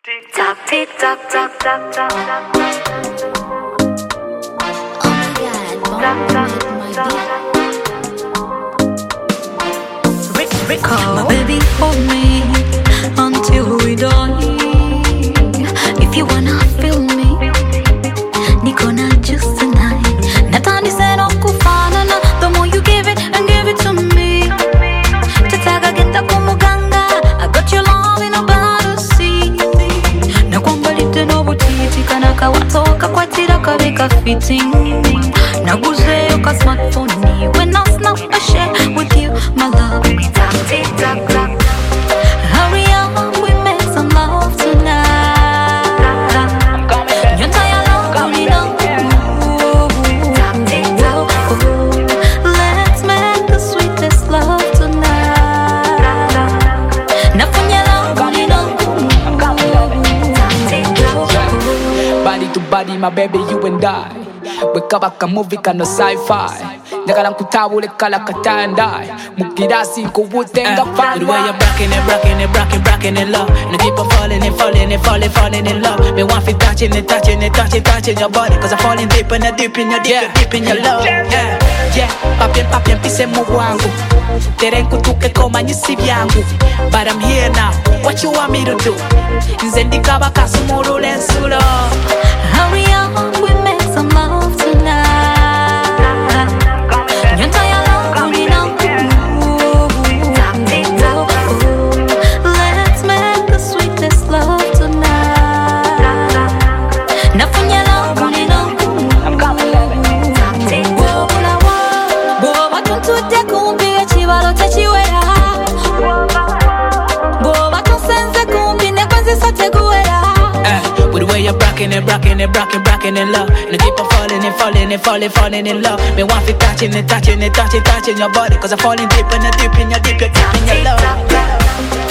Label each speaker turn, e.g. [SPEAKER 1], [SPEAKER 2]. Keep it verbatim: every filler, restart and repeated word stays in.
[SPEAKER 1] Tick tock, tick tock, tock, tock, tock, tock.
[SPEAKER 2] Oh my God, Mom, my
[SPEAKER 1] Rick, Rick,
[SPEAKER 3] Call, baby, hold me until we die. If you wanna feel me, niko na juice tonight. Natani seno kufanana. The more you give it and give it to me, tataga genda kumuganga. I got your love in a bottle, see. Na kwambalite no butiti kana kawatoka kwa tira kabeka fitting. Naguze yo ka smartphone ni when I snap I share with you my love.
[SPEAKER 1] tick tock, tick tock, tock.
[SPEAKER 3] Hurry up, we make some love tonight. Nyota ya love ulino. Let's make the sweetest love tonight. Nafanya love ulino.
[SPEAKER 4] Body to body, my baby, you and I. Wake up a movie kind of sci-fi. Njagala nkutabule kala katandai. Mukirasi nkubutenga fine.
[SPEAKER 5] The way you're bracking it, bracking it, bracking, bracking it love. And I keep on falling and falling and falling, falling in love. Me want to touching it, touching it, touching, touching your body. Cause I'm falling deep and deep in your deep, yeah. Deep in your love. Yeah, yeah. Papien, papien, pise mungu wangu. Terenku tuke koma nyisi vyangu. But I'm here now. What you want me to do? Nzendika baka sumuru lensulo.
[SPEAKER 3] Hurry up, we make some love tonight. Nyota ya love ulino. Let's make the sweetest love tonight. Nafanya love ulino. Boba tuntude kumbi echibalo techiwera. Boba tunsenze kumbi nekwenzi soteguwera.
[SPEAKER 5] Uh, with the way you're bracking it, bracking it, bracking, bracking in love. And I keep on falling and falling and falling, falling in love. Me want to touching it, touching it, touching, touching your body. Cause I'm falling deep and deep in your deep, deep in your love.